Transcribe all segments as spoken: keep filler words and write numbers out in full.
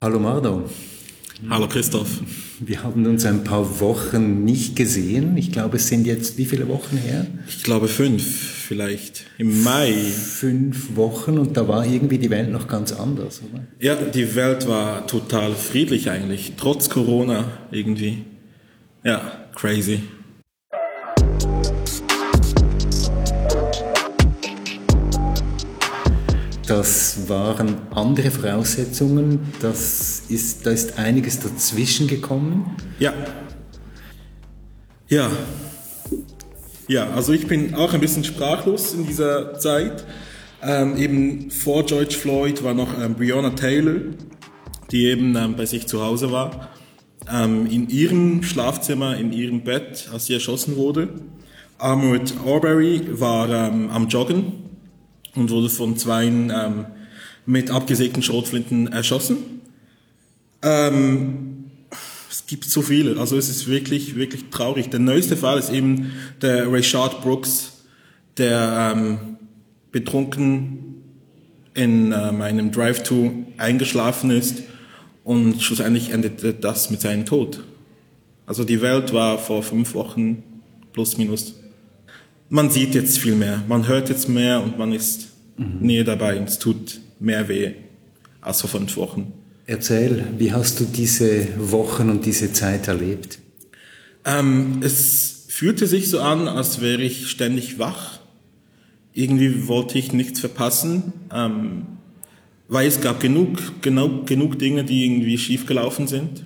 Hallo Mardo, Hallo Christoph. wir haben uns ein paar Wochen nicht gesehen. Ich glaube, es sind jetzt wie viele Wochen her? Ich glaube fünf, vielleicht im Mai. Fünf Wochen und da war irgendwie die Welt noch ganz anders, oder? Ja, die Welt war total friedlich eigentlich, trotz Corona irgendwie. Ja, crazy. Das waren andere Voraussetzungen. Das ist, da ist einiges dazwischen gekommen. Ja. Ja. Ja, also ich bin auch ein bisschen sprachlos in dieser Zeit. Ähm, eben vor George Floyd war noch ähm, Breonna Taylor, die eben ähm, bei sich zu Hause war, ähm, in ihrem Schlafzimmer, in ihrem Bett, als sie erschossen wurde. Ahmaud Arbery war ähm, am Joggen und wurde von zwei ähm, mit abgesägten Schrotflinten erschossen. Ähm, es gibt so viele, also es ist wirklich, wirklich traurig. Der neueste Fall ist eben der Rayshard Brooks, der ähm, betrunken in ähm, einem Drive-Thru eingeschlafen ist und schlussendlich endete das mit seinem Tod. Also die Welt war vor fünf Wochen plus minus. Man sieht jetzt viel mehr, man hört jetzt mehr und man ist mhm. näher dabei und es tut mehr weh als vor fünf Wochen. Erzähl, wie hast du diese Wochen und diese Zeit erlebt? Ähm, es fühlte sich so an, als wäre ich ständig wach. Irgendwie wollte ich nichts verpassen, ähm, weil es gab genug, genug, genug Dinge, die irgendwie schiefgelaufen sind.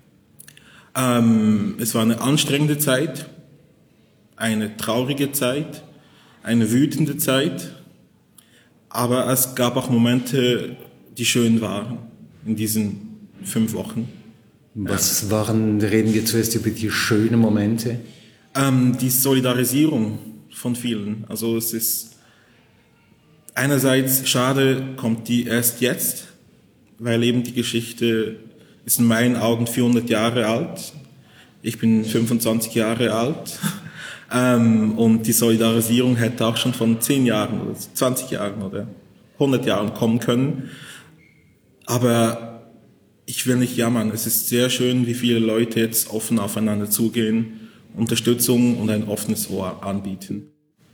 Ähm, es war eine anstrengende Zeit, eine traurige Zeit, eine wütende Zeit, aber es gab auch Momente, die schön waren in diesen fünf Wochen. Was waren, reden wir zuerst über die schönen Momente? Ähm, die Solidarisierung von vielen. Also es ist einerseits schade, kommt die erst jetzt, weil eben die Geschichte ist in meinen Augen vierhundert Jahre alt. Ich bin fünfundzwanzig Jahre alt. ähm, und die Solidarisierung hätte auch schon von zehn Jahren oder zwanzig Jahren oder hundert Jahren kommen können. Aber ich will nicht jammern. Es ist sehr schön, wie viele Leute jetzt offen aufeinander zugehen, Unterstützung und ein offenes Ohr anbieten.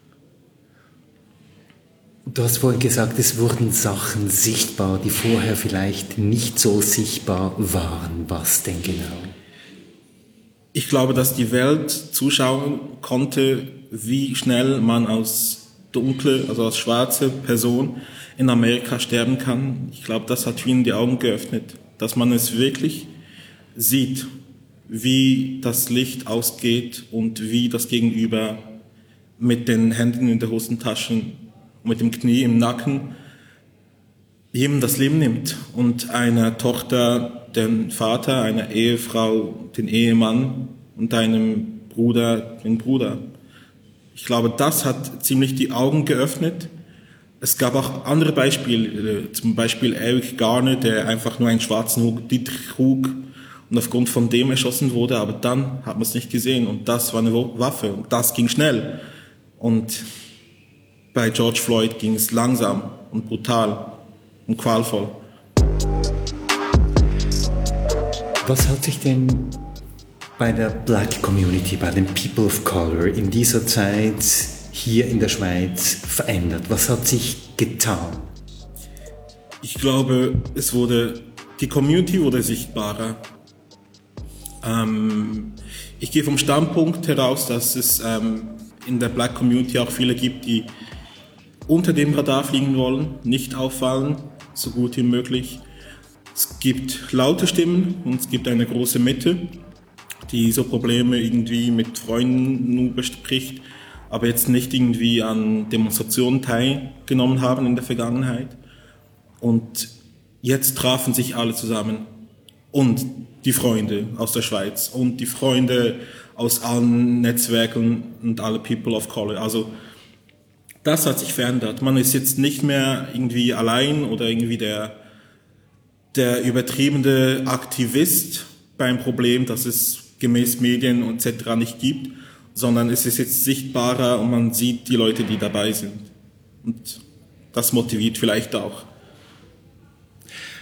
Du hast vorhin gesagt, es wurden Sachen sichtbar, die vorher vielleicht nicht so sichtbar waren. Was denn genau? Ich glaube, dass die Welt zuschauen konnte, wie schnell man als dunkle, also als schwarze Person in Amerika sterben kann. Ich glaube, das hat vielen die Augen geöffnet, dass man es wirklich sieht, wie das Licht ausgeht und wie das Gegenüber mit den Händen in der Hosentaschen, mit dem Knie im Nacken jedem das Leben nimmt und einer Tochter den Vater, einer Ehefrau den Ehemann und einem Bruder den Bruder. Ich glaube, das hat ziemlich die Augen geöffnet. Es gab auch andere Beispiele, zum Beispiel Eric Garner, der einfach nur einen schwarzen Hoodie trug und aufgrund von dem erschossen wurde, aber dann hat man es nicht gesehen und das war eine Waffe und das ging schnell. Und bei George Floyd ging es langsam und brutal und qualvoll. Was hat sich denn bei der Black Community, bei den People of Color in dieser Zeit hier in der Schweiz verändert? Was hat sich getan? Ich glaube, es wurde, die Community wurde sichtbarer. Ähm, ich gehe vom Standpunkt heraus, dass es ähm, in der Black Community auch viele gibt, die unter dem Radar fliegen wollen, nicht auffallen, so gut wie möglich. Es gibt laute Stimmen und es gibt eine große Mitte, die so Probleme irgendwie mit Freunden nur bespricht, aber jetzt nicht irgendwie an Demonstrationen teilgenommen haben in der Vergangenheit. Und jetzt trafen sich alle zusammen. Und die Freunde aus der Schweiz und die Freunde aus allen Netzwerken und alle People of Color. Also das hat sich verändert. Man ist jetzt nicht mehr irgendwie allein oder irgendwie der, der übertriebene Aktivist beim Problem, das es gemäß Medien et cetera nicht gibt, sondern es ist jetzt sichtbarer und man sieht die Leute, die dabei sind. Und das motiviert vielleicht auch.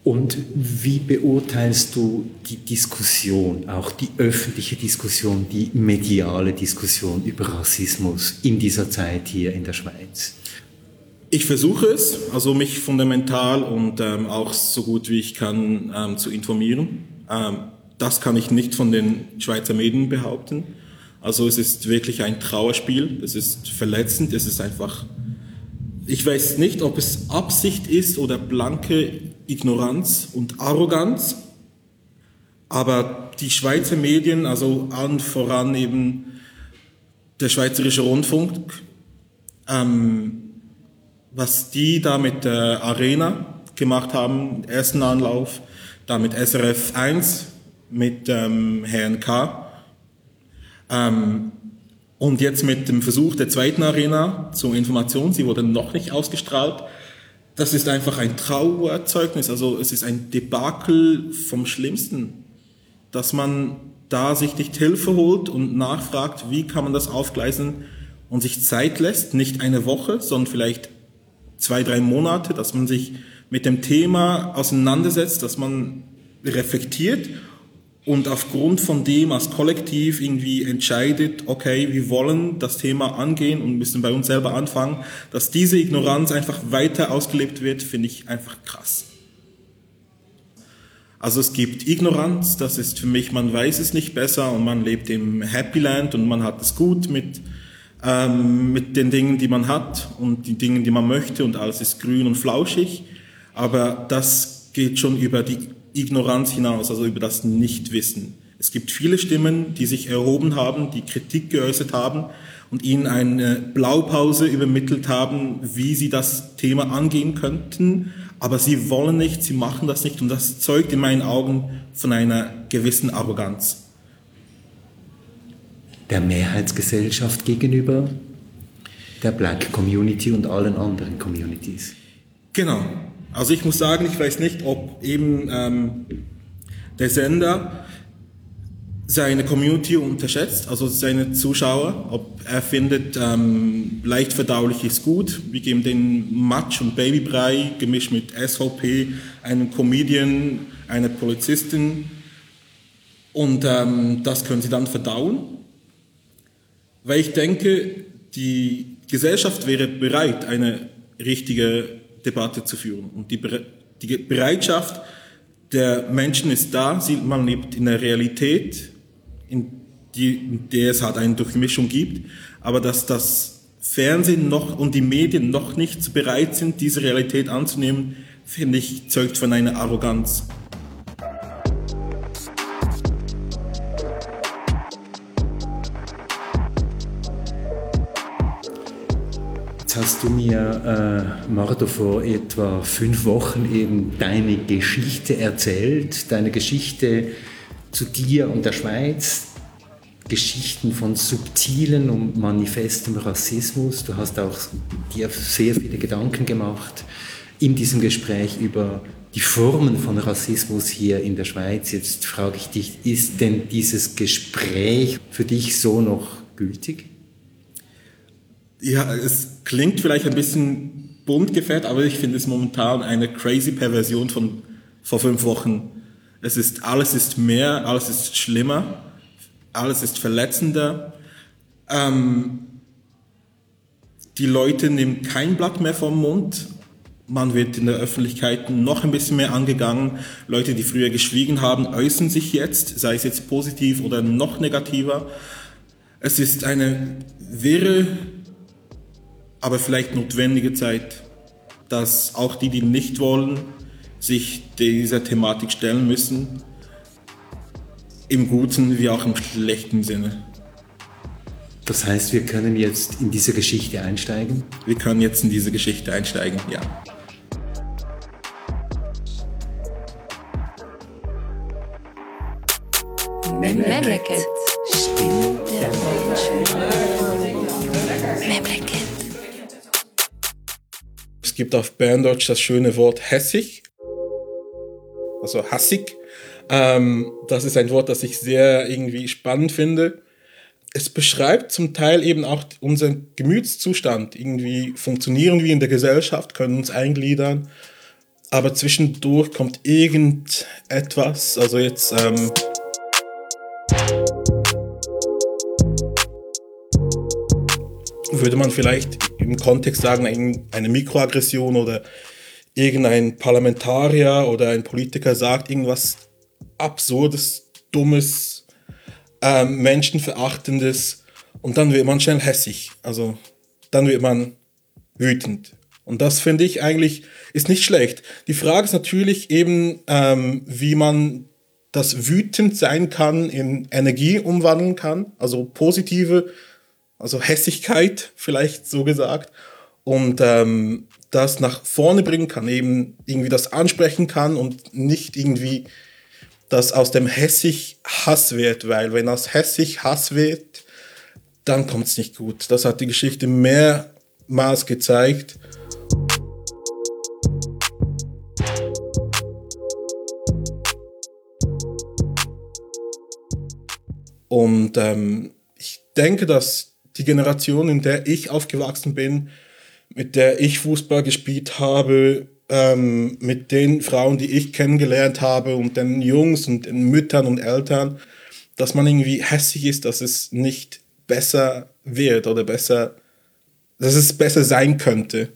Und wie beurteilst du die Diskussion, auch die öffentliche Diskussion, die mediale Diskussion über Rassismus in dieser Zeit hier in der Schweiz? Ich versuche es, also mich fundamental und ähm, auch so gut wie ich kann ähm, zu informieren. Ähm, das kann ich nicht von den Schweizer Medien behaupten. Also es ist wirklich ein Trauerspiel, es ist verletzend, es ist einfach... Ich weiß nicht, ob es Absicht ist oder blanke Ignoranz und Arroganz, aber die Schweizer Medien, also allen voran eben der Schweizerische Rundfunk, ähm, was die da mit der Arena gemacht haben, ersten Anlauf, da mit S R F eins, mit ähm, Herrn K., ähm, und jetzt mit dem Versuch der zweiten Arena zur Information, sie wurde noch nicht ausgestrahlt, das ist einfach ein Trauerzeugnis, also es ist ein Debakel vom Schlimmsten, dass man da sich nicht Hilfe holt und nachfragt, wie kann man das aufgleisen und sich Zeit lässt, nicht eine Woche, sondern vielleicht zwei, drei Monate, dass man sich mit dem Thema auseinandersetzt, dass man reflektiert und aufgrund von dem als Kollektiv irgendwie entscheidet, okay, wir wollen das Thema angehen und müssen bei uns selber anfangen, dass diese Ignoranz einfach weiter ausgelebt wird, finde ich einfach krass. Also es gibt Ignoranz, das ist für mich, man weiß es nicht besser und man lebt im Happy Land und man hat es gut mit, ähm, mit den Dingen, die man hat und die Dingen, die man möchte und alles ist grün und flauschig, aber das geht schon über die Ignoranz hinaus, also über das Nichtwissen. Es gibt viele Stimmen, die sich erhoben haben, die Kritik geäußert haben und ihnen eine Blaupause übermittelt haben, wie sie das Thema angehen könnten, aber sie wollen nicht, sie machen das nicht und das zeugt in meinen Augen von einer gewissen Arroganz. Der Mehrheitsgesellschaft gegenüber der Black Community und allen anderen Communities. Genau. Also ich muss sagen, ich weiß nicht, ob eben ähm, der Sender seine Community unterschätzt, also seine Zuschauer, ob er findet, ähm, leicht verdaulich ist gut, wir geben den Matsch- und Babybrei gemischt mit S V P, einem Comedian, einer Polizistin und ähm, das können sie dann verdauen, weil ich denke, die Gesellschaft wäre bereit, eine richtige Debatte zu führen. Und die, Bere- die Bereitschaft der Menschen ist da, sie, man lebt in der Realität, in, die, in der es halt eine Durchmischung gibt, aber dass das Fernsehen noch und die Medien noch nicht bereit sind, diese Realität anzunehmen, finde ich, zeugt von einer Arroganz. Hast du mir, äh, Mardo, vor etwa fünf Wochen eben deine Geschichte erzählt, deine Geschichte zu dir und der Schweiz, Geschichten von subtilen und manifestem Rassismus. Du hast auch dir sehr viele Gedanken gemacht in diesem Gespräch über die Formen von Rassismus hier in der Schweiz. Jetzt frage ich dich, ist denn dieses Gespräch für dich so noch gültig? Ja, es klingt vielleicht ein bisschen bunt gefärbt, aber ich finde es momentan eine crazy Perversion von vor fünf Wochen. Es ist, alles ist mehr, alles ist schlimmer, alles ist verletzender. Ähm, die Leute nehmen kein Blatt mehr vom Mund. Man wird in der Öffentlichkeit noch ein bisschen mehr angegangen. Leute, die früher geschwiegen haben, äußern sich jetzt, sei es jetzt positiv oder noch negativer. Es ist eine wirre, aber vielleicht notwendige Zeit, dass auch die, die nicht wollen, sich dieser Thematik stellen müssen, im guten wie auch im schlechten Sinne. Das heißt, wir können jetzt in diese Geschichte einsteigen? Wir können jetzt in diese Geschichte einsteigen, ja. Memleket. Stimme der Menschen. Memleket. Es gibt auf Berndeutsch das schöne Wort hässig, also hassig. Ähm, das ist ein Wort, das ich sehr irgendwie spannend finde. Es beschreibt zum Teil eben auch unseren Gemütszustand. Irgendwie funktionieren wir in der Gesellschaft, können uns eingliedern. aber zwischendurch kommt irgendetwas, also jetzt ähm, würde man vielleicht im Kontext sagen, eine Mikroaggression oder irgendein Parlamentarier oder ein Politiker sagt irgendwas Absurdes, Dummes, ähm, Menschenverachtendes und dann wird man schnell hässig, also dann wird man wütend. Und das finde ich eigentlich ist nicht schlecht. Die Frage ist natürlich eben, ähm, wie man das wütend sein kann in Energie umwandeln kann, also positive, also Hässigkeit vielleicht so gesagt, und ähm, das nach vorne bringen kann, eben irgendwie das ansprechen kann und nicht irgendwie das aus dem hässig Hass wird, weil wenn aus hässig Hass wird, dann kommt es nicht gut. Das hat die Geschichte mehrmals gezeigt. Und ähm, ich denke, dass die Generation, in der ich aufgewachsen bin, mit der ich Fußball gespielt habe, ähm, mit den Frauen, die ich kennengelernt habe und den Jungs und den Müttern und Eltern, dass man irgendwie hässlich ist, dass es nicht besser wird oder besser, dass es besser sein könnte.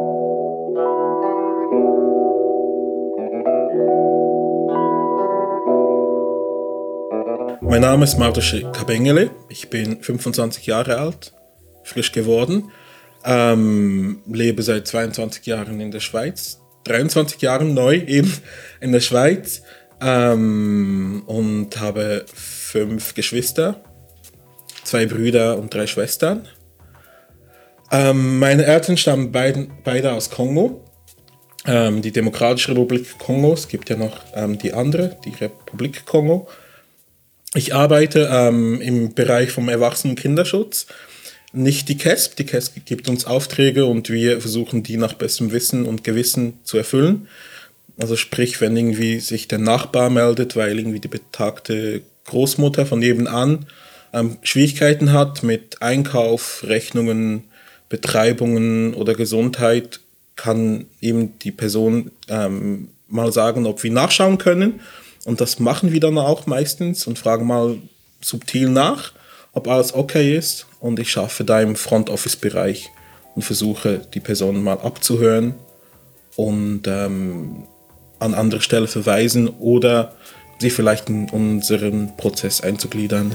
Mein Name ist Mardosche Kabengele, ich bin fünfundzwanzig Jahre alt, frisch geworden, ähm, lebe seit zweiundzwanzig Jahren in der Schweiz, dreiundzwanzig Jahre neu eben in der Schweiz ähm, und habe fünf Geschwister, zwei Brüder und drei Schwestern. Ähm, meine Eltern stammen beide, beide aus Kongo, ähm, die Demokratische Republik Kongo, es gibt ja noch ähm, die andere, die Republik Kongo. Ich arbeite ähm, im Bereich vom Erwachsenen- und Kinderschutz, nicht die K E S P. Die K E S P gibt uns Aufträge und wir versuchen, die nach bestem Wissen und Gewissen zu erfüllen. Also sprich, wenn irgendwie sich der Nachbar meldet, weil irgendwie die betagte Großmutter von nebenan ähm, Schwierigkeiten hat mit Einkauf, Rechnungen, Betreibungen oder Gesundheit, kann eben die Person ähm, mal sagen, ob wir nachschauen können. Und das machen wir dann auch meistens und fragen mal subtil nach, ob alles okay ist. Und ich arbeite da im Front-Office-Bereich und versuche, die Person mal abzuhören und ähm, an andere Stelle verweisen oder sie vielleicht in unseren Prozess einzugliedern.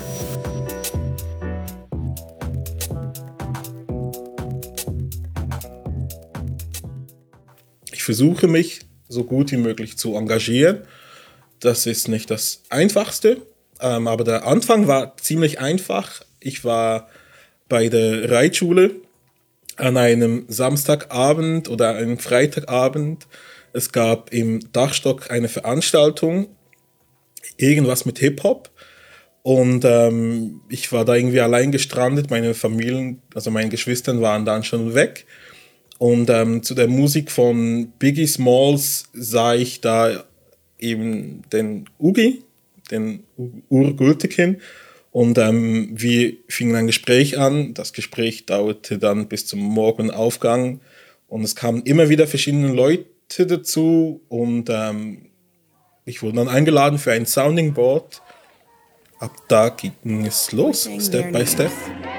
Ich versuche mich so gut wie möglich zu engagieren. Das ist nicht das Einfachste, ähm, aber der Anfang war ziemlich einfach. Ich war bei der Reitschule an einem Samstagabend oder einem Freitagabend. Es gab im Dachstock eine Veranstaltung, irgendwas mit Hip-Hop. Und ähm, ich war da irgendwie allein gestrandet. Meine Familien, also meine Geschwister waren dann schon weg. Und ähm, zu der Musik von Biggie Smalls sah ich da eben den Ugi, den Ur-Gültekin. Und ähm, wir fingen ein Gespräch an. Das Gespräch dauerte dann bis zum Morgenaufgang. Und es kamen immer wieder verschiedene Leute dazu. Und ähm, ich wurde dann eingeladen für ein Sounding Board. Ab da ging es los, Step by Step.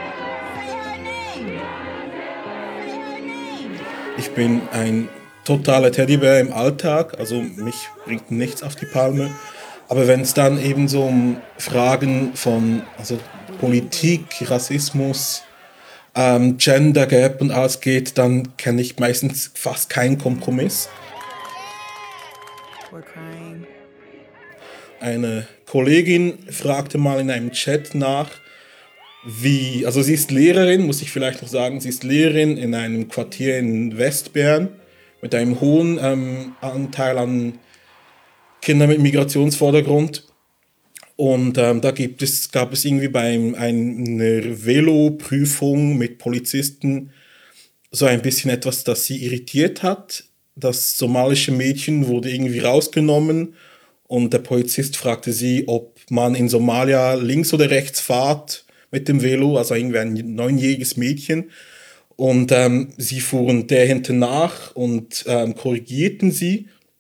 Ich bin ein totaler Teddybär im Alltag, also mich bringt nichts auf die Palme. Aber wenn es dann eben so um Fragen von also Politik, Rassismus, ähm, Gender Gap und alles geht, dann kenne ich meistens fast keinen Kompromiss. We're crying. Eine Kollegin fragte mal in einem Chat nach, wie, also sie ist Lehrerin, muss ich vielleicht noch sagen, sie ist Lehrerin in einem Quartier in Westbern mit einem hohen ähm, Anteil an Kindern mit Migrationsvordergrund. Und ähm, da gibt es, gab es irgendwie bei einer Velo-Prüfung mit Polizisten so ein bisschen etwas, das sie irritiert hat. Das somalische Mädchen wurde irgendwie rausgenommen und der Polizist fragte sie, ob man in Somalia links oder rechts fährt mit dem Velo, also irgendwie ein neunjähriges Mädchen. Und ähm, sie fuhren der hinten nach und ähm, korrigierten sie.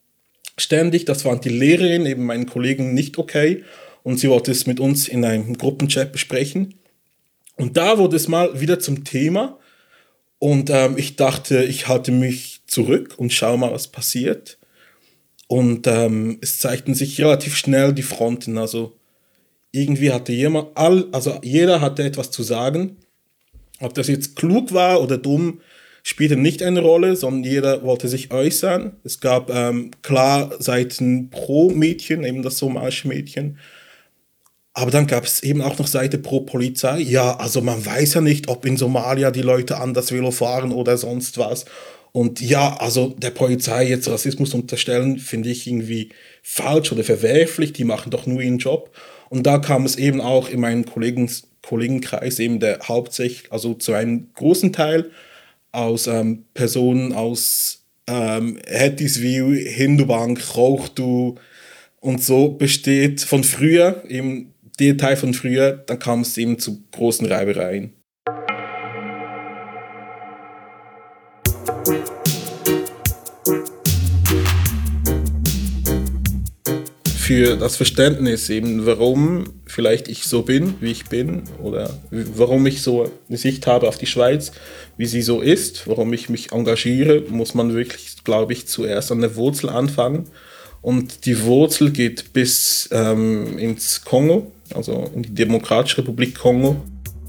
ständig. Das fand die Lehrerin, eben meinen Kollegen, nicht okay. Und sie wollte es mit uns in einem Gruppenchat besprechen. Und da wurde es mal wieder zum Thema. Und ähm, ich dachte, ich halte mich zurück und schaue mal, was passiert. Und ähm, es zeigten sich relativ schnell die Fronten. Also irgendwie hatte jemand, all, also jeder hatte etwas zu sagen. Ob das jetzt klug war oder dumm, spielte nicht eine Rolle, sondern jeder wollte sich äußern. Es gab ähm, klar Seiten pro Mädchen, eben das somalische Mädchen. Aber dann gab es eben auch noch Seite pro Polizei. Ja, also man weiß ja nicht, ob in Somalia die Leute anders Velo fahren oder sonst was. Und ja, also der Polizei jetzt Rassismus unterstellen, finde ich irgendwie falsch oder verwerflich. Die machen doch nur ihren Job. Und da kam es eben auch in meinem Kollegen, Kollegenkreis eben der hauptsächlich, also zu einem großen Teil aus ähm, Personen aus ähm, Hattiesville, Hindubank, Rauchtu und so besteht von früher, eben der Teil von früher, dann kam es eben zu großen Reibereien. Für das Verständnis eben, warum vielleicht ich so bin, wie ich bin, oder warum ich so eine Sicht habe auf die Schweiz, wie sie so ist, warum ich mich engagiere, muss man wirklich, glaube ich, zuerst an der Wurzel anfangen. Und die Wurzel geht bis ähm, ins Kongo, also in die Demokratische Republik Kongo.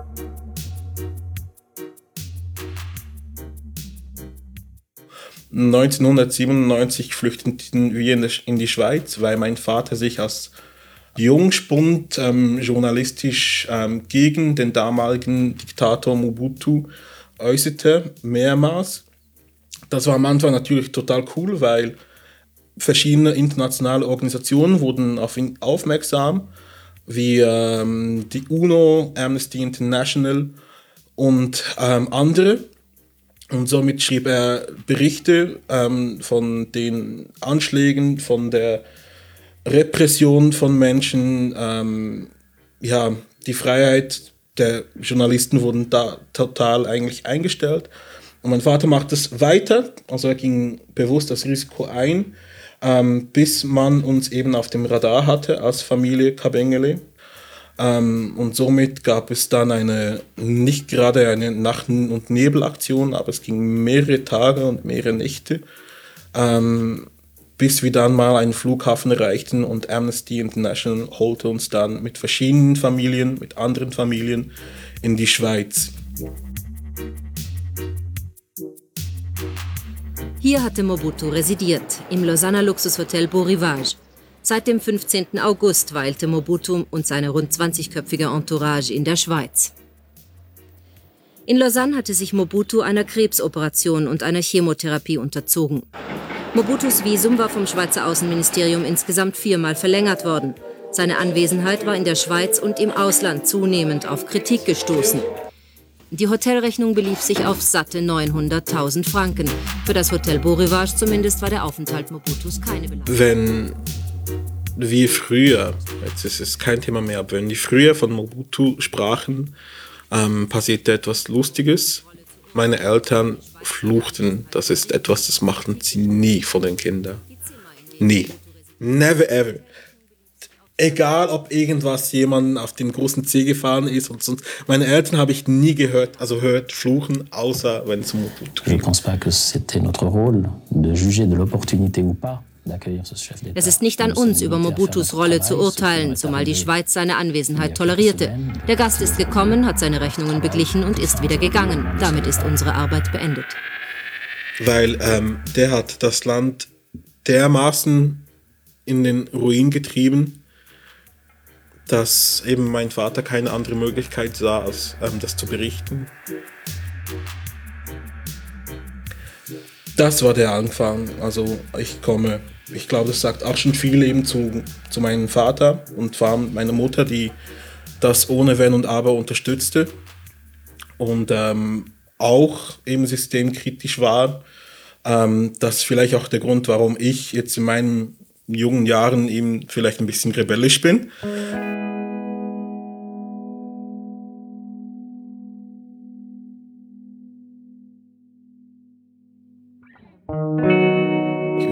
neunzehnhundertsiebenundneunzig flüchteten wir in die Schweiz, weil mein Vater sich als Jungspund ähm, journalistisch ähm, gegen den damaligen Diktator Mobutu äußerte, mehrmals. Das war am Anfang natürlich total cool, weil verschiedene internationale Organisationen wurden auf ihn aufmerksam, wie ähm, die UNO, Amnesty International und ähm, andere. Und somit schrieb er Berichte ähm, von den Anschlägen, von der Repression von Menschen. Ähm, ja, die Freiheit der Journalisten wurden da total eigentlich eingestellt. Und mein Vater macht es weiter, also er ging bewusst das Risiko ein, ähm, bis man uns eben auf dem Radar hatte als Familie Kabengele. Ähm, und somit gab es dann eine, nicht gerade eine Nacht- und Nebelaktion, aber es ging mehrere Tage und mehrere Nächte, ähm, bis wir dann mal einen Flughafen erreichten und Amnesty International holte uns dann mit verschiedenen Familien, mit anderen Familien in die Schweiz. Hier hatte Mobutu residiert, im Lausanner Luxushotel Beau Rivage. Seit dem fünfzehnten August weilte Mobutu und seine rund zwanzigköpfige Entourage in der Schweiz. In Lausanne hatte sich Mobutu einer Krebsoperation und einer Chemotherapie unterzogen. Mobutus Visum war vom Schweizer Außenministerium insgesamt viermal verlängert worden. Seine Anwesenheit war in der Schweiz und im Ausland zunehmend auf Kritik gestoßen. Die Hotelrechnung belief sich auf satte neunhunderttausend Franken. Für das Hotel Beau Rivage zumindest war der Aufenthalt Mobutus keine Belastung. Wenn wir früher, jetzt ist es kein Thema mehr, aber wenn die früher von Mobutu sprachen, ähm, passierte etwas Lustiges. Meine Eltern fluchten, das ist etwas, das machten sie nie vor den Kindern. Nie. Never ever. Egal, ob irgendwas jemand auf den großen Zeh gefahren ist und sonst. Meine Eltern habe ich nie gehört, also hört fluchen, außer wenn es um Mobutu geht. Je pense pas que c'était notre rôle de juger de l'opportunité ou pas. Es ist nicht an uns, über Mobutus Rolle zu urteilen, zumal die Schweiz seine Anwesenheit tolerierte. Der Gast ist gekommen, hat seine Rechnungen beglichen und ist wieder gegangen. Damit ist unsere Arbeit beendet. Weil ähm, der hat das Land dermaßen in den Ruin getrieben, dass eben mein Vater keine andere Möglichkeit sah, als ähm, das zu berichten. Das war der Anfang. Also ich komme, ich glaube, das sagt auch schon viel eben zu, zu meinem Vater und vor allem meiner Mutter, die das ohne Wenn und Aber unterstützte und ähm, auch eben systemkritisch war. Ähm, das ist vielleicht auch der Grund, warum ich jetzt in meinen jungen Jahren eben vielleicht ein bisschen rebellisch bin.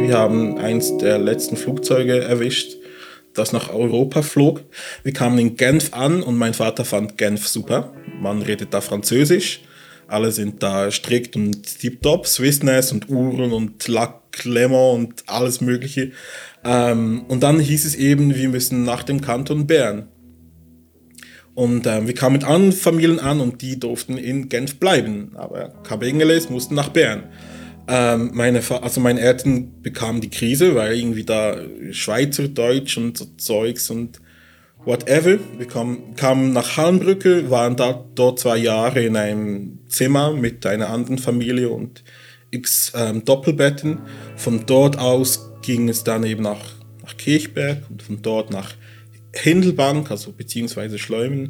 Wir haben eins der letzten Flugzeuge erwischt, das nach Europa flog. Wir kamen in Genf an und mein Vater fand Genf super. Man redet da Französisch. Alle sind da strikt und tiptop, Swissness und Uhren und Lac Lemon und alles Mögliche. Ähm, und dann hieß es eben, wir müssen nach dem Kanton Bern. Und ähm, wir kamen mit anderen Familien an und die durften in Genf bleiben. Aber Kabengeles mussten nach Bern. Ähm, meine, also meine Eltern bekamen die Krise, weil irgendwie da Schweizerdeutsch und so Zeugs und whatever. Wir kamen, kamen nach Hallenbrücke, waren da, dort zwei Jahre in einem Zimmer mit einer anderen Familie und x ähm, Doppelbetten. Von dort aus ging es dann eben nach, nach Kirchberg und von dort nach Hindelbank, also beziehungsweise Schleumen.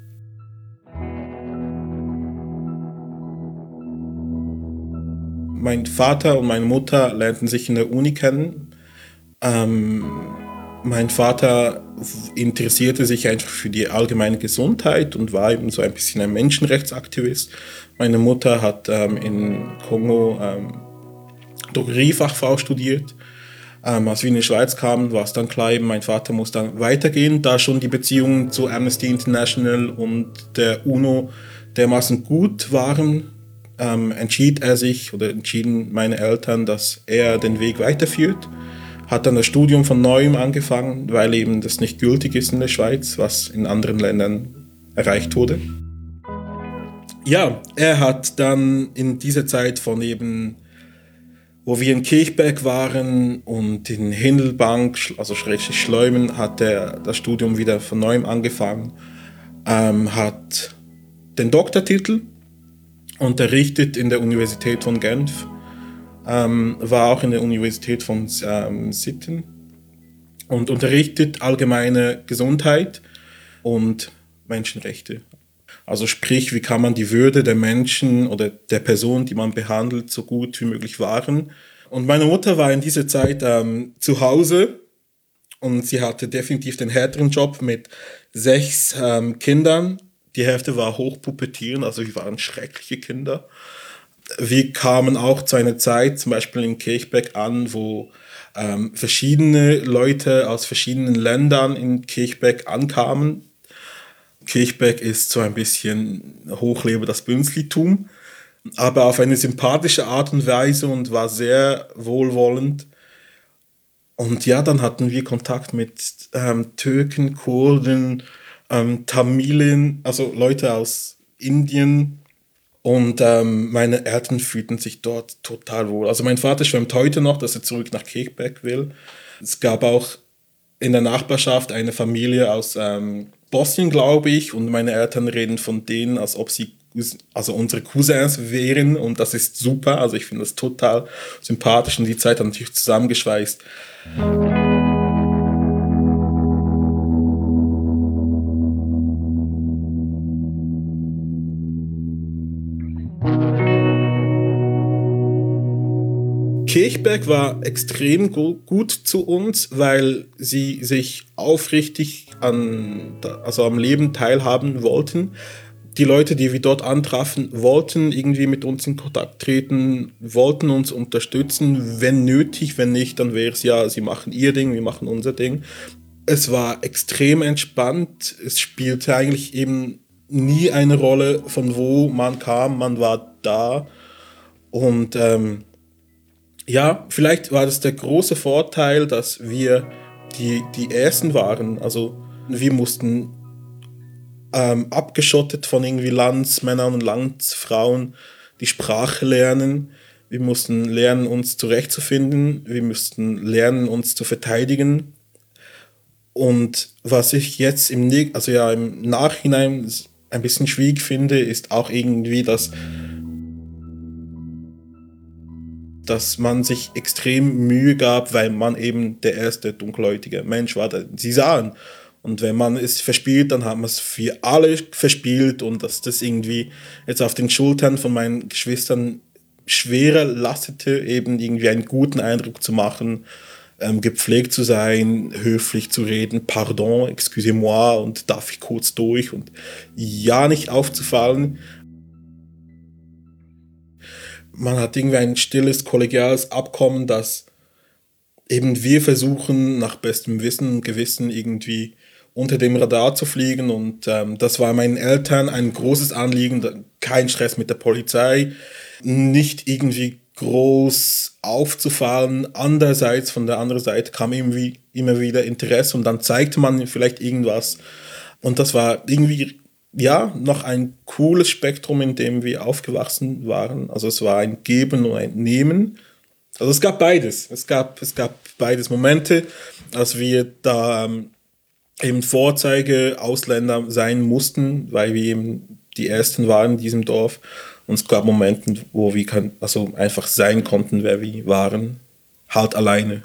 Mein Vater und meine Mutter lernten sich in der Uni kennen. Ähm, mein Vater interessierte sich einfach für die allgemeine Gesundheit und war eben so ein bisschen ein Menschenrechtsaktivist. Meine Mutter hat ähm, in Kongo ähm, Drogeriefachfrau studiert. Ähm, als wir in die Schweiz kamen, war es dann klar, eben, mein Vater muss dann weitergehen, da schon die Beziehungen zu Amnesty International und der UNO dermaßen gut waren. Ähm, entschied er sich oder entschieden meine Eltern, dass er den Weg weiterführt. Hat dann das Studium von neuem angefangen, weil eben das nicht gültig ist in der Schweiz, was in anderen Ländern erreicht wurde. Ja, er hat dann in dieser Zeit von eben, wo wir in Kirchberg waren und in Hindelbank, also schrägstrich Schleumen, hat er das Studium wieder von neuem angefangen, ähm, hat den Doktortitel, unterrichtet in der Universität von Genf, ähm, war auch in der Universität von ähm, Sitten und unterrichtet allgemeine Gesundheit und Menschenrechte. Also sprich, wie kann man die Würde der Menschen oder der Person, die man behandelt, so gut wie möglich wahren. Und meine Mutter war in dieser Zeit ähm, zu Hause und sie hatte definitiv den härteren Job mit sechs ähm, Kindern. Die Hälfte war hochpubertierend, also wir waren schreckliche Kinder. Wir kamen auch zu einer Zeit, zum Beispiel in Kirchberg an, wo ähm, verschiedene Leute aus verschiedenen Ländern in Kirchberg ankamen. Kirchberg ist so ein bisschen Hochlebe das Bünzlitum, aber auf eine sympathische Art und Weise und war sehr wohlwollend. Und ja, dann hatten wir Kontakt mit ähm, Türken, Kurden, ähm, Tamilen, also Leute aus Indien. Und ähm, meine Eltern fühlten sich dort total wohl. Also mein Vater schwärmt heute noch, dass er zurück nach Kirchberg will. Es gab auch in der Nachbarschaft eine Familie aus ähm, Bosnien, glaube ich, und meine Eltern reden von denen, als ob sie also unsere Cousins wären und das ist super. Also ich finde das total sympathisch und die Zeit hat natürlich zusammengeschweißt. Kirchberg war extrem gut zu uns, weil sie sich aufrichtig an, also am Leben teilhaben wollten. Die Leute, die wir dort antrafen, wollten irgendwie mit uns in Kontakt treten, wollten uns unterstützen, wenn nötig, wenn nicht, dann wäre es ja, sie machen ihr Ding, wir machen unser Ding. Es war extrem entspannt, es spielte eigentlich eben nie eine Rolle, von wo man kam, man war da und ähm, ja, vielleicht war das der große Vorteil, dass wir die, die Ersten waren. Also wir mussten ähm, abgeschottet von irgendwie Landsmännern und Landsfrauen die Sprache lernen. Wir mussten lernen, uns zurechtzufinden. Wir mussten lernen, uns zu verteidigen. Und was ich jetzt im, also ja, im Nachhinein ein bisschen schwierig finde, ist auch irgendwie, dass dass man sich extrem Mühe gab, weil man eben der erste dunkelhäutige Mensch war, den sie sahen. Und wenn man es verspielt, dann hat man es für alle verspielt und dass das irgendwie jetzt auf den Schultern von meinen Geschwistern schwerer lastete, eben irgendwie einen guten Eindruck zu machen, ähm, gepflegt zu sein, höflich zu reden, pardon, excusez-moi und darf ich kurz durch und ja nicht aufzufallen. Man hat irgendwie ein stilles, kollegiales Abkommen, dass eben wir versuchen nach bestem Wissen und Gewissen irgendwie unter dem Radar zu fliegen und ähm, das war meinen Eltern ein großes Anliegen, kein Stress mit der Polizei, nicht irgendwie groß aufzufallen. Andererseits, von der anderen Seite kam irgendwie immer wieder Interesse und dann zeigte man vielleicht irgendwas und das war irgendwie, ja, noch ein cooles Spektrum, in dem wir aufgewachsen waren. Also es war ein Geben und ein Nehmen. Also es gab beides. Es gab, es gab beides Momente, als wir da ähm, eben Vorzeige-Ausländer sein mussten, weil wir eben die Ersten waren in diesem Dorf. Und es gab Momente, wo wir kann, also einfach sein konnten, wer wir waren, halt alleine.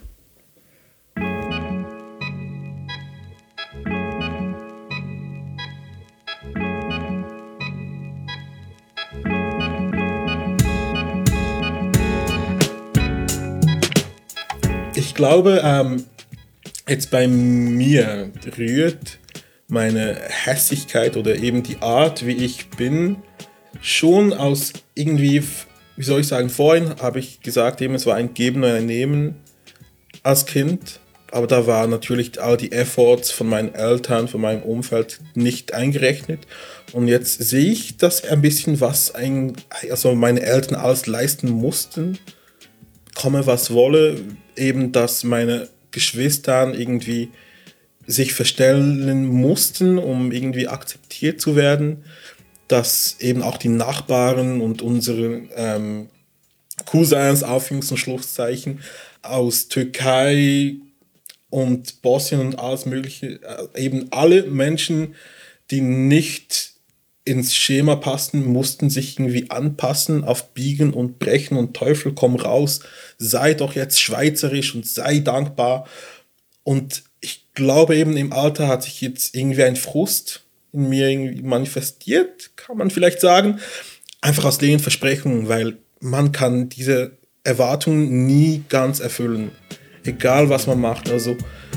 Ich glaube, ähm, jetzt bei mir rührt meine Hässigkeit oder eben die Art, wie ich bin, schon aus irgendwie, wie soll ich sagen, vorhin habe ich gesagt, eben, es war ein Geben und ein Nehmen als Kind, aber da waren natürlich all die Efforts von meinen Eltern, von meinem Umfeld nicht eingerechnet und jetzt sehe ich, dass ein bisschen was ein, also meine Eltern alles leisten mussten, komme was wolle, eben, dass meine Geschwister irgendwie sich verstellen mussten, um irgendwie akzeptiert zu werden, dass eben auch die Nachbarn und unsere ähm, Cousins, Anführungs- und Schlusszeichen, aus Türkei und Bosnien und alles mögliche, äh, eben alle Menschen, die nicht ins Schema passen, mussten sich irgendwie anpassen auf Biegen und Brechen und Teufel komm raus, sei doch jetzt schweizerisch und sei dankbar. Und ich glaube eben im Alter hat sich jetzt irgendwie ein Frust in mir irgendwie manifestiert, kann man vielleicht sagen, einfach aus leeren Versprechungen, weil man kann diese Erwartungen nie ganz erfüllen, egal was man macht, also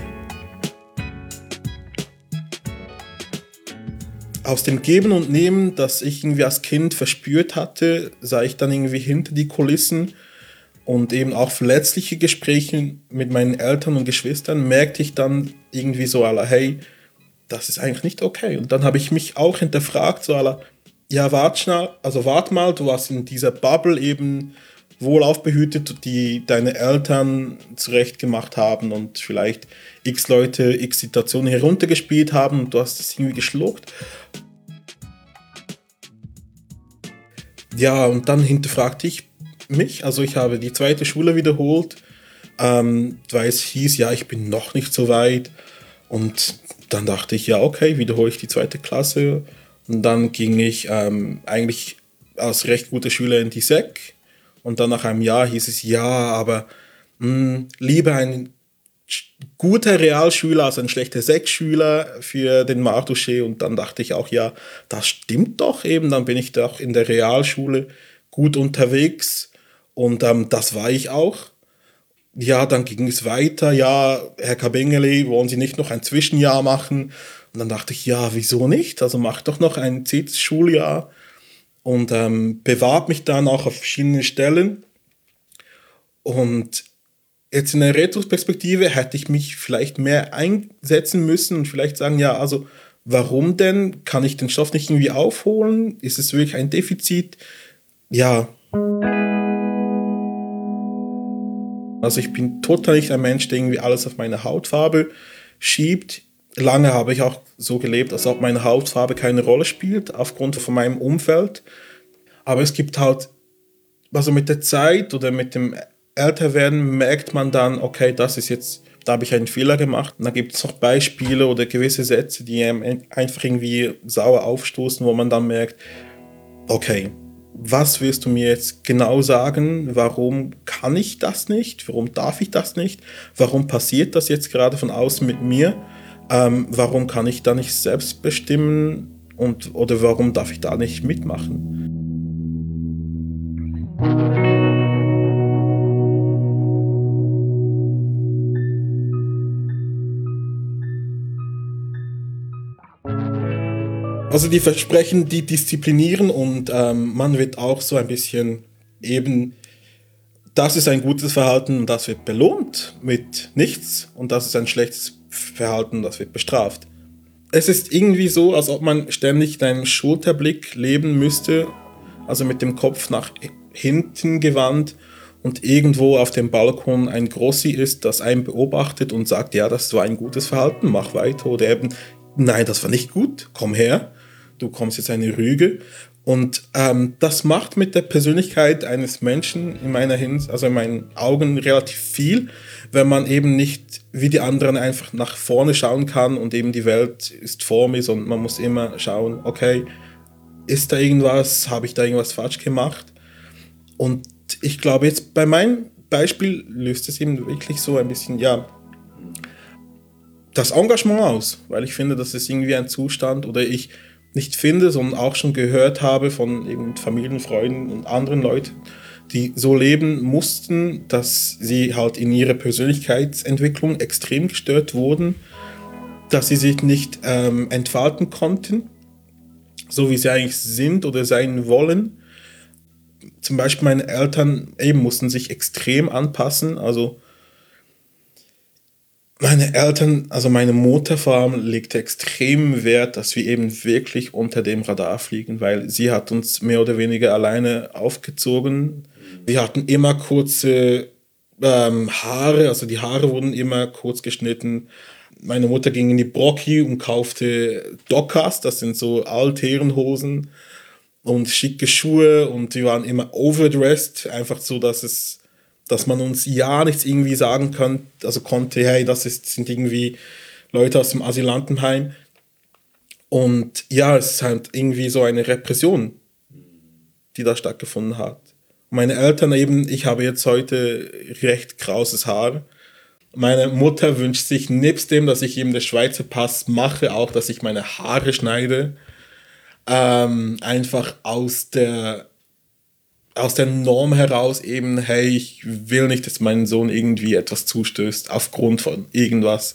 aus dem Geben und Nehmen, das ich irgendwie als Kind verspürt hatte, sah ich dann irgendwie hinter die Kulissen und eben auch verletzliche Gespräche mit meinen Eltern und Geschwistern, merkte ich dann irgendwie so à la, hey, das ist eigentlich nicht okay. Und dann habe ich mich auch hinterfragt, so à la, ja, wart schnell, also wart mal, du warst in dieser Bubble eben wohl aufbehütet, die deine Eltern zurechtgemacht haben und vielleicht x Leute, x Situationen heruntergespielt haben und du hast es irgendwie geschluckt. Ja, und dann hinterfragte ich mich, also ich habe die zweite Schule wiederholt, ähm, weil es hieß, ja, ich bin noch nicht so weit und dann dachte ich, ja, okay, wiederhole ich die zweite Klasse und dann ging ich ähm, eigentlich als recht guter Schüler in die Sek und dann nach einem Jahr hieß es, ja, aber mh, lieber ein guter Realschüler als ein schlechter Sek-Schüler für den Martuschee und dann dachte ich auch, ja, das stimmt doch eben, dann bin ich doch in der Realschule gut unterwegs und ähm, das war ich auch. Ja, dann ging es weiter, ja, Herr Kabengele, wollen Sie nicht noch ein Zwischenjahr machen? Und dann dachte ich, ja, wieso nicht? Also mach doch noch ein zehntes Schuljahr und ähm, bewarb mich dann auch auf verschiedene Stellen und jetzt in der Retrospektive hätte ich mich vielleicht mehr einsetzen müssen und vielleicht sagen, ja, also warum denn? Kann ich den Stoff nicht irgendwie aufholen? Ist es wirklich ein Defizit? Ja. Also ich bin total nicht ein Mensch, der irgendwie alles auf meine Hautfarbe schiebt. Lange habe ich auch so gelebt, als ob meine Hautfarbe keine Rolle spielt, aufgrund von meinem Umfeld. Aber es gibt halt, also mit der Zeit oder mit dem Älterwerden merkt man dann, okay, das ist jetzt, da habe ich einen Fehler gemacht. Und da gibt es noch Beispiele oder gewisse Sätze, die einem einfach irgendwie sauer aufstoßen, wo man dann merkt, okay, was willst du mir jetzt genau sagen? Warum kann ich das nicht? Warum darf ich das nicht? Warum passiert das jetzt gerade von außen mit mir? Ähm, warum kann ich da nicht selbst bestimmen? Und, oder warum darf ich da nicht mitmachen? Also die Versprechen, die disziplinieren und ähm, man wird auch so ein bisschen eben das ist ein gutes Verhalten und das wird belohnt mit nichts und das ist ein schlechtes Verhalten und das wird bestraft. Es ist irgendwie so, als ob man ständig in einem Schulterblick leben müsste, also mit dem Kopf nach hinten gewandt und irgendwo auf dem Balkon ein Grossi ist, das einen beobachtet und sagt, ja, das war ein gutes Verhalten, mach weiter. Oder eben, nein, das war nicht gut, komm her, du kommst jetzt eine Rüge. Und ähm, das macht mit der Persönlichkeit eines Menschen in meiner Hinsicht, also in meinen Augen relativ viel, wenn man eben nicht wie die anderen einfach nach vorne schauen kann und eben die Welt ist vor mir, sondern man muss immer schauen, okay, ist da irgendwas, habe ich da irgendwas falsch gemacht? Und ich glaube jetzt bei meinem Beispiel löst es eben wirklich so ein bisschen, ja, das Engagement aus, weil ich finde, das ist irgendwie ein Zustand oder ich nicht finde, sondern auch schon gehört habe von eben Familien, Freunden und anderen Leuten, die so leben mussten, dass sie halt in ihrer Persönlichkeitsentwicklung extrem gestört wurden, dass sie sich nicht ähm, entfalten konnten, so wie sie eigentlich sind oder sein wollen. Zum Beispiel meine Eltern eben mussten sich extrem anpassen, also meine Eltern, also meine Mutter vor allem, legte extrem Wert, dass wir eben wirklich unter dem Radar fliegen, weil sie hat uns mehr oder weniger alleine aufgezogen. Wir hatten immer kurze ähm, Haare, also die Haare wurden immer kurz geschnitten. Meine Mutter ging in die Brocki und kaufte Dockers, das sind so Altherrenhosen und schicke Schuhe und wir waren immer overdressed, einfach so, dass es dass man uns ja nichts irgendwie sagen kann, also konnte, hey, das ist, sind irgendwie Leute aus dem Asylantenheim. Und ja, es ist halt irgendwie so eine Repression, die da stattgefunden hat. Und meine Eltern eben, ich habe jetzt heute recht krauses Haar. Meine Mutter wünscht sich nebst dem, dass ich eben den Schweizer Pass mache, auch, dass ich meine Haare schneide. Ähm, einfach aus der aus der Norm heraus eben, hey, ich will nicht, dass mein Sohn irgendwie etwas zustößt aufgrund von irgendwas.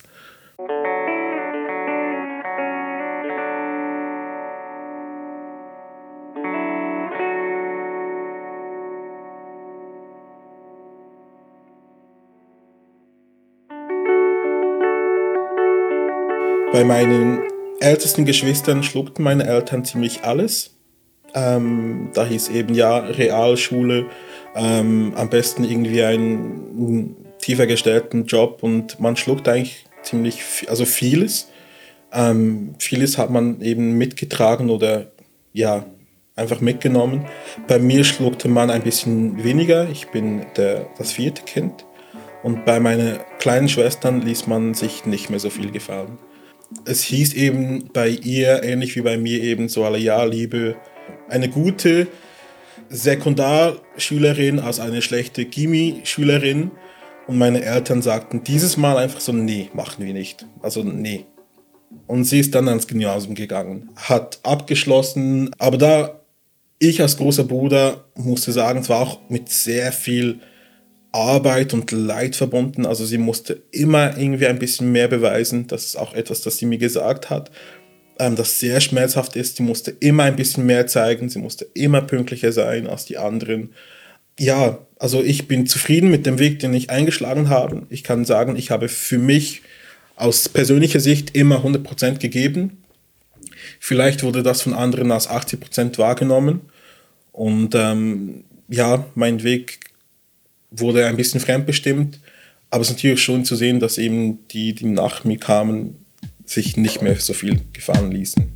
Bei meinen ältesten Geschwistern schluckten meine Eltern ziemlich alles. Ähm, da hieß eben, ja, Realschule, ähm, am besten irgendwie einen tiefer gestellten Job und man schluckt eigentlich ziemlich, also vieles. Ähm, vieles hat man eben mitgetragen oder ja, einfach mitgenommen. Bei mir schluckte man ein bisschen weniger, ich bin der, das vierte Kind und bei meinen kleinen Schwestern ließ man sich nicht mehr so viel gefallen. Es hieß eben bei ihr, ähnlich wie bei mir eben so alle, ja, Liebe, eine gute Sekundarschülerin als eine schlechte Gymi-Schülerin. Und meine Eltern sagten dieses Mal einfach so, nee, machen wir nicht. Also nee. Und sie ist dann ans Gymnasium gegangen, hat abgeschlossen. Aber da ich als großer Bruder musste sagen, es war auch mit sehr viel Arbeit und Leid verbunden. Also sie musste immer irgendwie ein bisschen mehr beweisen. Das ist auch etwas, das sie mir gesagt hat. Das sehr schmerzhaft ist. Sie musste immer ein bisschen mehr zeigen, sie musste immer pünktlicher sein als die anderen. Ja, also ich bin zufrieden mit dem Weg, den ich eingeschlagen habe. Ich kann sagen, ich habe für mich aus persönlicher Sicht immer hundert Prozent gegeben. Vielleicht wurde das von anderen als achtzig Prozent wahrgenommen. Und ähm, ja, mein Weg wurde ein bisschen fremdbestimmt. Aber es ist natürlich schon zu sehen, dass eben die, die nach mir kamen, sich nicht mehr so viel gefallen ließen.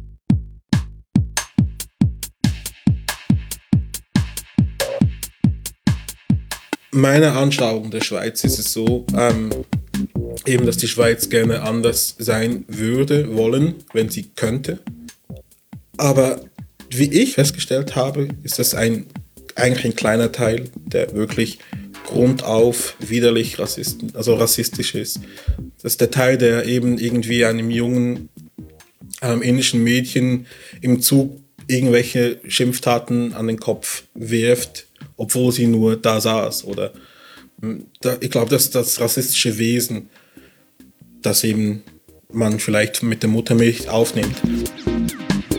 Meiner Anschauung der Schweiz ist es so, ähm, eben, dass die Schweiz gerne anders sein würde, wollen, wenn sie könnte. Aber wie ich festgestellt habe, ist das ein, eigentlich ein kleiner Teil, der wirklich grundauf widerlich rassisten, also rassistisch ist. Das ist der Teil, der eben irgendwie einem jungen ähm, indischen Mädchen im Zug irgendwelche Schimpftaten an den Kopf wirft, obwohl sie nur da saß. Oder da, ich glaube, das ist das rassistische Wesen, das eben man vielleicht mit der Muttermilch aufnimmt.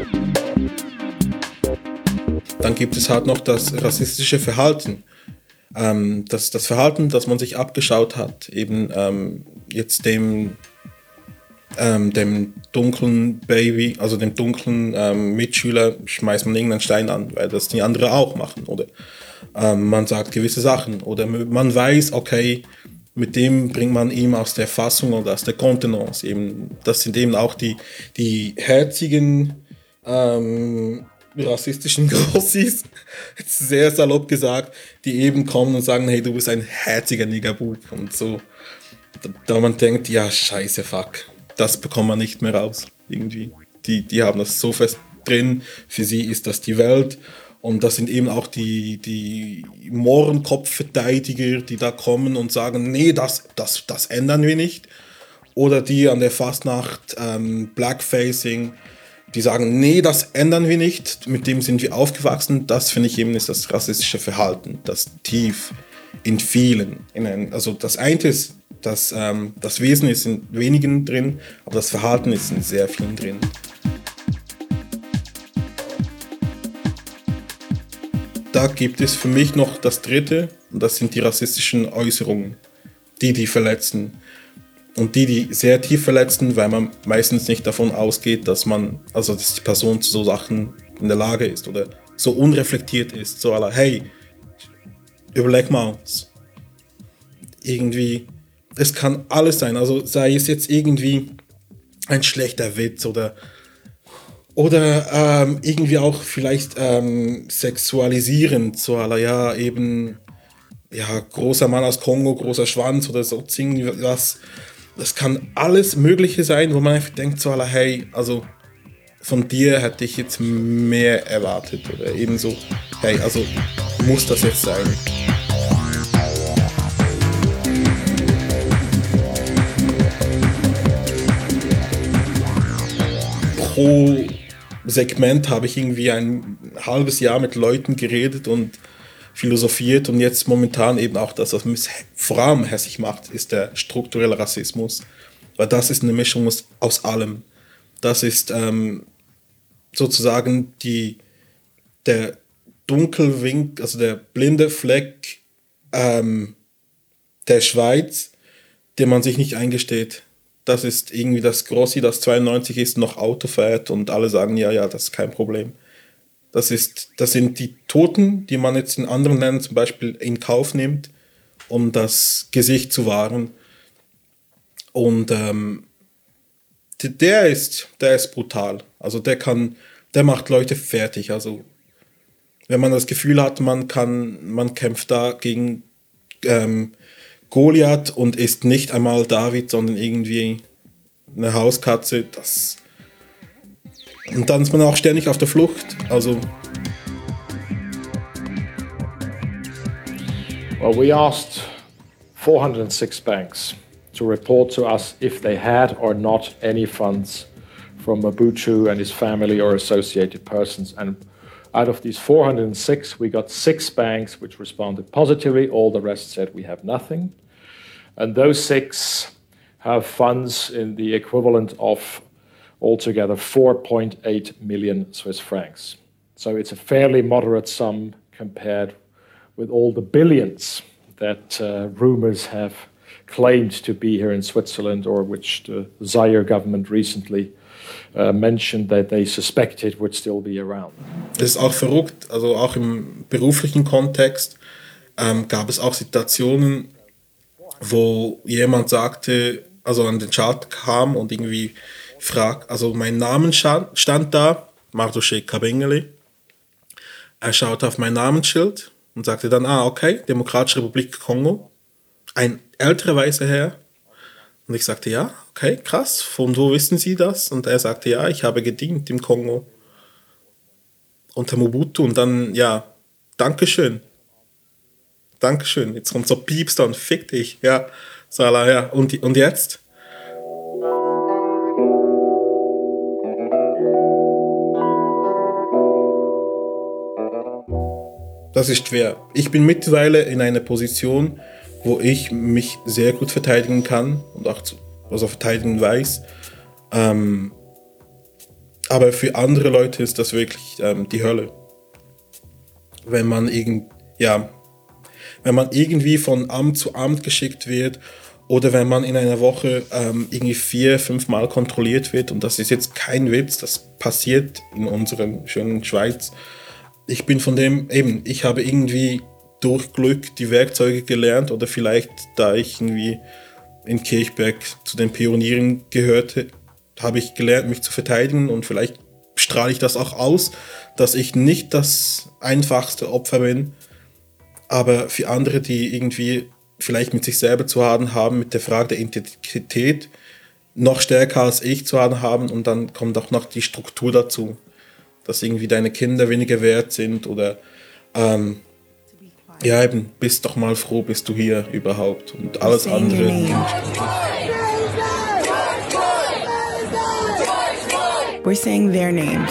Dann gibt es halt noch das rassistische Verhalten. ähm, das, das Verhalten, das man sich abgeschaut hat, eben ähm, jetzt dem, ähm, dem dunklen Baby, also dem dunklen ähm, Mitschüler, schmeißt man irgendeinen Stein an, weil das die anderen auch machen. Oder ähm, man sagt gewisse Sachen. Oder man weiß, okay, mit dem bringt man ihn aus der Fassung oder aus der Kontenance. Eben, das sind eben auch die, die herzigen, ähm, rassistischen Grossis, sehr salopp gesagt, die eben kommen und sagen, hey, du bist ein herziger Niggerbub. Und so, da, da man denkt, ja, scheiße, fuck, das bekommt man nicht mehr raus, irgendwie. Die, die haben das so fest drin, für sie ist das die Welt. Und das sind eben auch die, die Mohrenkopfverteidiger, die da kommen und sagen, nee, das, das, das ändern wir nicht. Oder die an der Fastnacht ähm, Blackfacing, die sagen, nee, das ändern wir nicht, mit dem sind wir aufgewachsen. Das, finde ich, eben ist das rassistische Verhalten, das tief in vielen, in ein, also das eine ist, das, ähm, das Wesen ist in wenigen drin, aber das Verhalten ist in sehr vielen drin. Da gibt es für mich noch das Dritte, und das sind die rassistischen Äußerungen, die die verletzen. Und die, die sehr tief verletzen, weil man meistens nicht davon ausgeht, dass man, also dass die Person zu so Sachen in der Lage ist oder so unreflektiert ist, so à la, hey, überleg mal, irgendwie, es kann alles sein, also sei es jetzt irgendwie ein schlechter Witz oder Oder ähm, irgendwie auch vielleicht ähm, sexualisierend, so à la, ja, eben, ja, großer Mann aus Kongo, großer Schwanz oder so, irgendwas. Das kann alles Mögliche sein, wo man einfach denkt, so à la, hey, also von dir hätte ich jetzt mehr erwartet. Oder eben so, hey, also muss das jetzt sein? Pro Segment habe ich irgendwie ein halbes Jahr mit Leuten geredet und philosophiert und jetzt momentan eben auch das, was mich vor allem hässlich macht, ist der strukturelle Rassismus. Weil das ist eine Mischung aus, aus allem. Das ist ähm, sozusagen die, der Dunkelwinkel, also der blinde Fleck ähm, der Schweiz, den man sich nicht eingesteht. Das ist irgendwie das Grossi, das zweiundneunzig ist, noch Auto fährt und alle sagen, ja, ja, das ist kein Problem. Das, ist, das sind die Toten, die man jetzt in anderen Ländern zum Beispiel in Kauf nimmt, um das Gesicht zu wahren. Und ähm, der ist, der ist brutal. Also der kann, der macht Leute fertig. Also wenn man das Gefühl hat, man kann, man kämpft da gegen ähm, Goliath und ist nicht einmal David, sondern irgendwie eine Hauskatze, das. Und dann ist man auch ständig auf der Flucht. Also. Well, we asked four hundred six banks to report to us if they had or not any funds from Mobutu and his family or associated persons. And out of these four hundred six, we got six banks which responded positively. All the rest said we have nothing. And those six have funds in the equivalent of altogether four point eight million Swiss francs. So it's a fairly moderate sum compared with all the billions that uh, rumors have claimed to be here in Switzerland, or which the Zaire government recently uh, mentioned that they suspected would still be around. Es ist auch verrückt, also auch im beruflichen Kontext ähm, gab es auch Situationen, wo jemand sagte, also an den Chart kam und irgendwie fragt, also mein Name stand, stand da, Mardoche Kabengele. Er schaute auf mein Namensschild und sagte dann, ah, okay, Demokratische Republik Kongo. Ein älterer weißer Herr. Und ich sagte, ja, okay, krass, von wo wissen Sie das? Und er sagte, ja, ich habe gedient im Kongo unter Mobutu. Und dann, ja, Dankeschön. Dankeschön. Jetzt kommt so Pieps dann, fick dich. Ja, Salah, ja. Und, und jetzt? Das ist schwer. Ich bin mittlerweile in einer Position, wo ich mich sehr gut verteidigen kann und auch zu, also verteidigen weiß. Ähm, aber für andere Leute ist das wirklich ähm, die Hölle. Wenn man irgend, ja, wenn man irgendwie von Amt zu Amt geschickt wird oder wenn man in einer Woche ähm, irgendwie vier, fünf Mal kontrolliert wird. Und das ist jetzt kein Witz, das passiert in unserer schönen Schweiz. Ich bin von dem, eben, ich habe irgendwie durch Glück die Werkzeuge gelernt oder vielleicht, da ich irgendwie in Kirchberg zu den Pionieren gehörte, habe ich gelernt, mich zu verteidigen und vielleicht strahle ich das auch aus, dass ich nicht das einfachste Opfer bin, aber für andere, die irgendwie vielleicht mit sich selber zu hadern haben, mit der Frage der Identität, noch stärker als ich zu hadern haben und dann kommt auch noch die Struktur dazu, dass irgendwie deine Kinder weniger wert sind oder ähm, ja eben, bist doch mal froh, bist du hier überhaupt und alles andere. We're saying their names.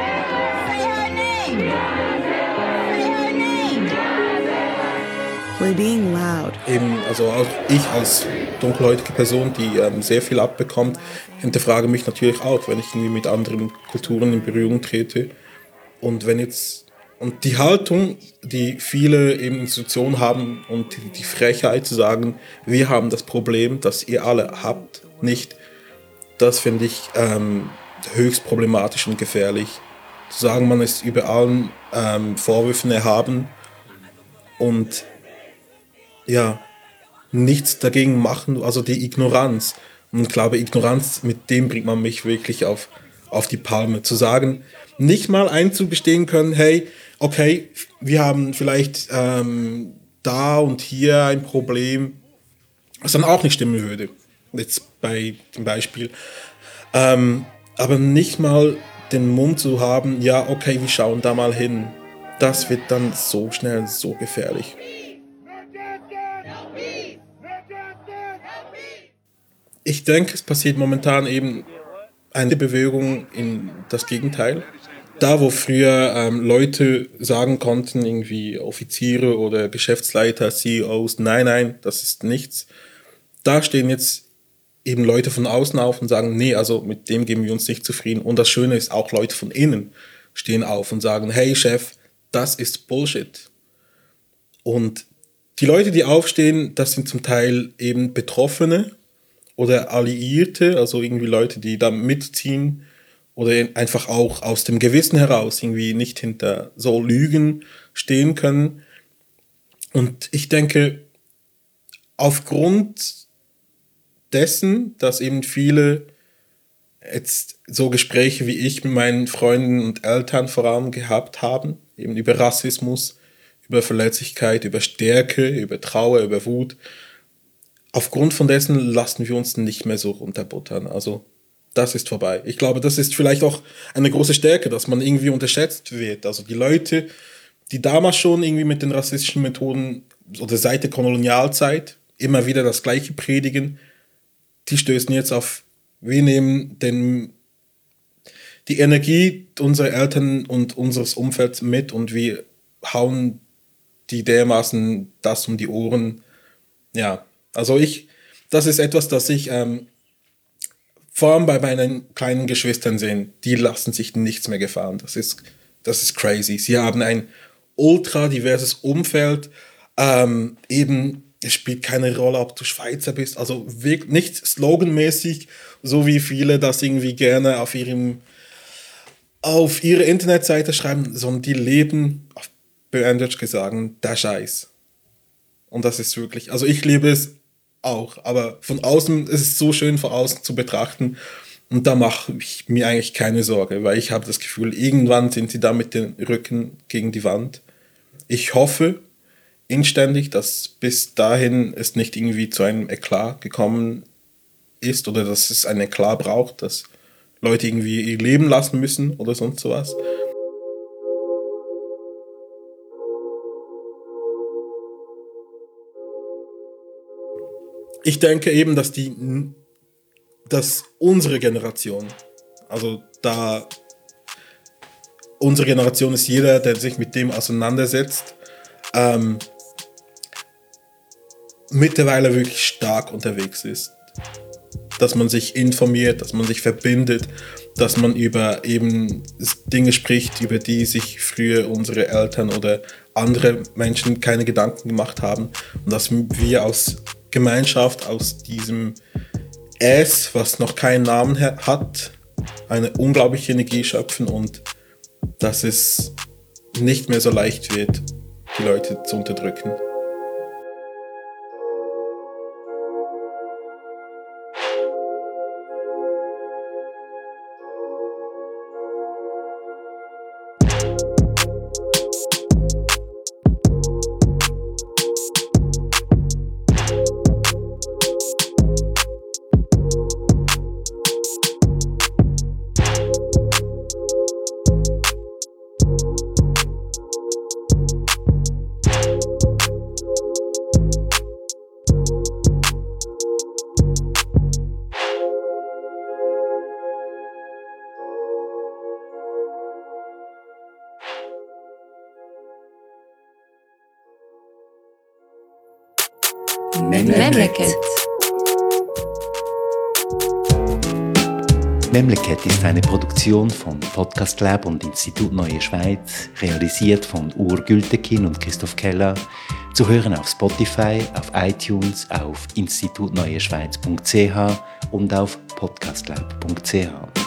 We're being loud. Eben, also auch ich als dunkelhäutige Person, die ähm, sehr viel abbekommt, hinterfrage mich natürlich auch, wenn ich irgendwie mit anderen Kulturen in Berührung trete. Und wenn jetzt, und die Haltung, die viele eben Institutionen haben und die, die Frechheit zu sagen, wir haben das Problem, das ihr alle habt, nicht, das finde ich ähm, höchst problematisch und gefährlich. Zu sagen, man ist über allen ähm, Vorwürfen erhaben und ja, nichts dagegen machen, also die Ignoranz. Und ich glaube, Ignoranz, mit dem bringt man mich wirklich auf, auf die Palme. Zu sagen, nicht mal einzugestehen können, hey, okay, wir haben vielleicht ähm, da und hier ein Problem, was dann auch nicht stimmen würde. Jetzt bei dem Beispiel. Ähm, aber nicht mal den Mund zu haben, ja, okay, wir schauen da mal hin. Das wird dann so schnell so gefährlich. Ich denke, es passiert momentan eben eine Bewegung in das Gegenteil. Da, wo früher ähm, Leute sagen konnten, irgendwie Offiziere oder Geschäftsleiter, C E Os, nein, nein, das ist nichts. Da stehen jetzt eben Leute von außen auf und sagen, nee, also mit dem geben wir uns nicht zufrieden. Und das Schöne ist, auch Leute von innen stehen auf und sagen, hey Chef, das ist Bullshit. Und die Leute, die aufstehen, das sind zum Teil eben Betroffene oder Alliierte, also irgendwie Leute, die da mitziehen oder einfach auch aus dem Gewissen heraus irgendwie nicht hinter so Lügen stehen können. Und ich denke, aufgrund dessen, dass eben viele jetzt so Gespräche wie ich mit meinen Freunden und Eltern vor allem gehabt haben, eben über Rassismus, über Verletzlichkeit, über Stärke, über Trauer, über Wut. Aufgrund von dessen lassen wir uns nicht mehr so runterbuttern. Also das ist vorbei. Ich glaube, das ist vielleicht auch eine große Stärke, dass man irgendwie unterschätzt wird. Also die Leute, die damals schon irgendwie mit den rassistischen Methoden oder seit der Kolonialzeit immer wieder das Gleiche predigen, die stößen jetzt auf, wir nehmen den, die Energie unserer Eltern und unseres Umfelds mit und wir hauen die dermaßen das um die Ohren. Ja, also ich, das ist etwas, das ich ähm, vor allem bei meinen kleinen Geschwistern sehe. Die lassen sich nichts mehr gefallen. Das ist, das ist crazy. Sie haben ein ultra diverses Umfeld. Ähm, eben, es spielt keine Rolle, ob du Schweizer bist. Also wirklich nicht sloganmäßig, so wie viele das irgendwie gerne auf ihrem auf ihre Internetseite schreiben, sondern die leben, auf Deutsch gesagt, der Scheiß. Und das ist wirklich, also ich liebe es auch, aber von außen, es ist so schön von außen zu betrachten und da mache ich mir eigentlich keine Sorge, weil ich habe das Gefühl, irgendwann sind sie da mit dem Rücken gegen die Wand. Ich hoffe inständig, dass bis dahin es nicht irgendwie zu einem Eklat gekommen ist oder dass es ein Eklat braucht, dass Leute irgendwie ihr Leben lassen müssen oder sonst sowas. Ich denke eben, dass die, dass unsere Generation, also da unsere Generation ist jeder, der sich mit dem auseinandersetzt, ähm, mittlerweile wirklich stark unterwegs ist. Dass man sich informiert, dass man sich verbindet, dass man über eben Dinge spricht, über die sich früher unsere Eltern oder andere Menschen keine Gedanken gemacht haben und dass wir als Gemeinschaft aus diesem Es, was noch keinen Namen hat, eine unglaubliche Energie schöpfen und dass es nicht mehr so leicht wird, die Leute zu unterdrücken. Memleket. Memleket ist eine Produktion von Podcast Lab und Institut Neue Schweiz, realisiert von Ur Gültekin und Christoph Keller, zu hören auf Spotify, auf iTunes, auf institutneueschweiz punkt c h und auf podcastlab punkt c h.